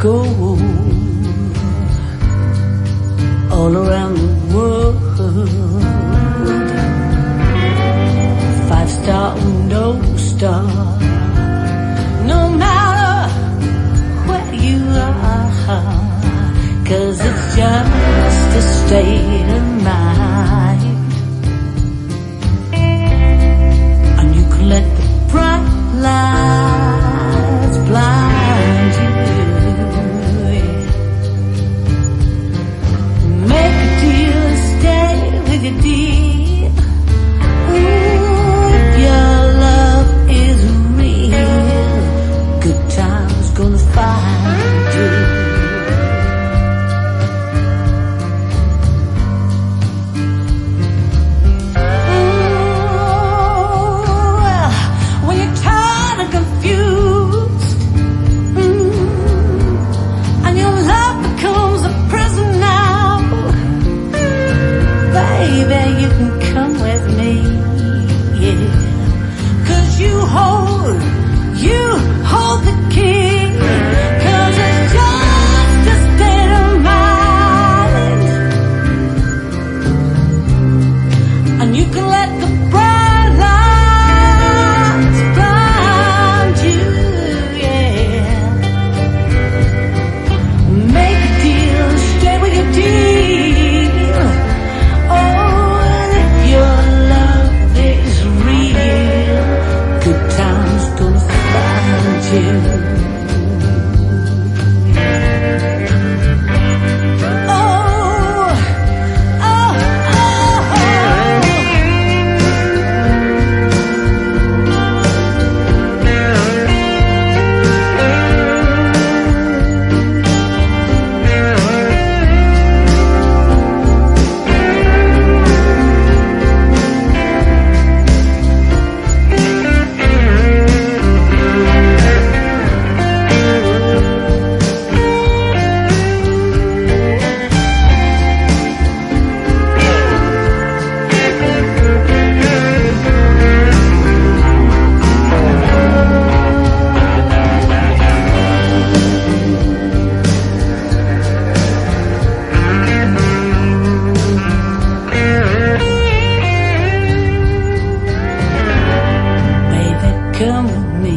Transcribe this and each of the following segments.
gold all around the world. 5-star or no star, no matter where you are, 'cause it's just a state of mind. And you can let the bright lights blind you. Make a deal and stay with your deal. Ooh, if your love is real, good times gonna find you. Baby, you can come with me, yeah. 'Cause you hold the key. 'Cause it's just a state of mind. And you can let the bright lights blind you, yeah. Make a deal, stay with your deal. Come with me.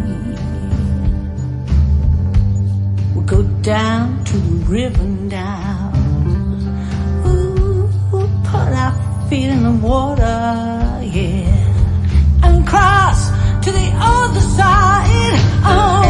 We'll go down to the river now. Ooh, put our feet in the water, yeah, and cross to the other side. Oh.